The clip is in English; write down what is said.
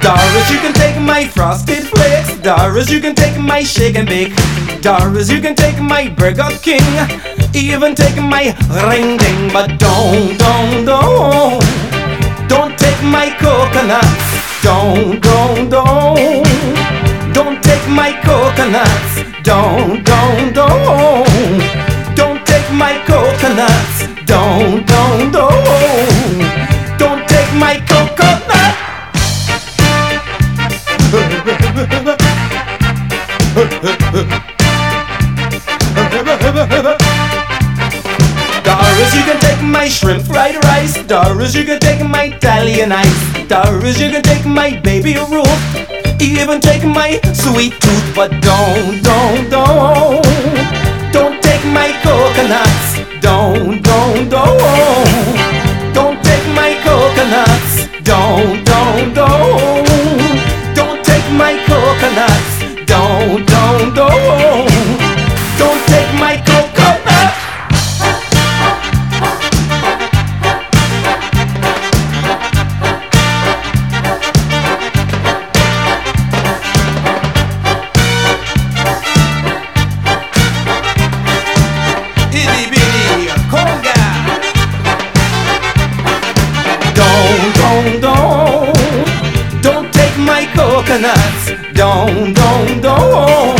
Doris, you can take my frosted flakes. Doris, you can take my shake and bake. Doris, you can take my Burger King. Even take my ring ding. But don't take my coconuts. Don't take my coconuts. Don't take my coconuts. Don't take my coconut. Doris, you can take my shrimp fried rice. Doris, you can take my Italian ice. Doris, you can take my baby Ruth. Even take my sweet tooth. But don't take my coconuts. Don't take my coconuts. Don't take my coconuts. Don't take my coconut. Itty bitty conga. Don't take my coconuts. Don't